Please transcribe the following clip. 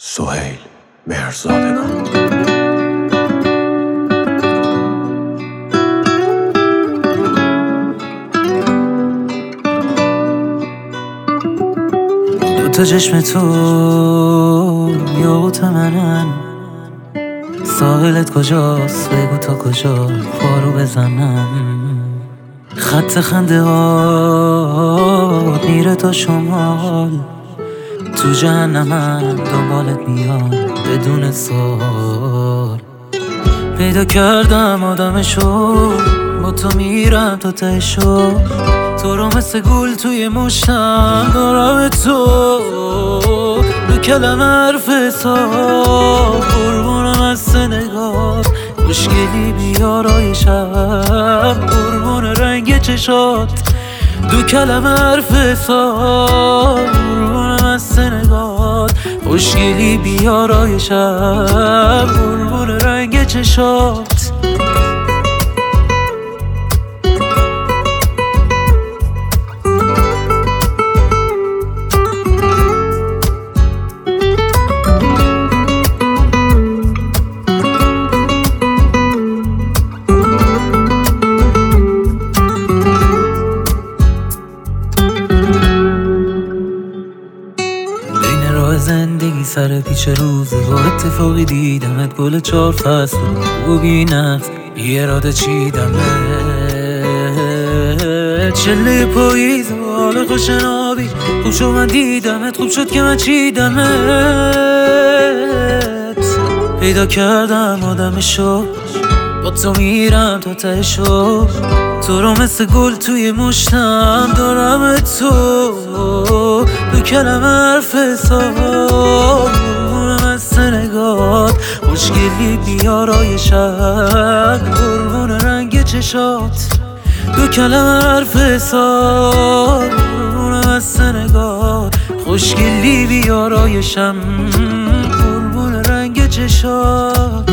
سهیل مهرزادگان. دوتا چشم تو یاقوت منن، ساحلت کجاست بگو تا کجا پارو بزنم. خط خنده ها میره تا شمال، تو جهنمم دنبالت میاد بدون سوال. پیدا کردم آدمشو، با تو میرم تا تهشو، تو رو مثل گول توی مشتم دارم تو. دو کلمه حرف حساب قربونم از نگاه، خوشگلی بیارای شب قربون رنگ چشات. دو کلمه حرف حساب قربونم از نگاه، خوشگلی بیارای شب قربون رنگ چشات. زندگی سر پیچ روزگار اتفاقی دیدمت، گل 4 فصل خوبی نفس بی اراده چیدمت. چله پاییز و حال خوشنابی خوب شد من دیدمت، خوب شد که من چیدمت. پیدا کردم آدمشو، با تو میرم تا تهشو، تو رو مثل گل توی مشتم دارم تو. دو کلمه حرف حساب قربونم از نگات، خوشگلی بیارای شب قربون رنگ چشات. دو کلمه حرف حساب قربونم از نگات، خوشگلی بیارای شب قربون رنگ چشات.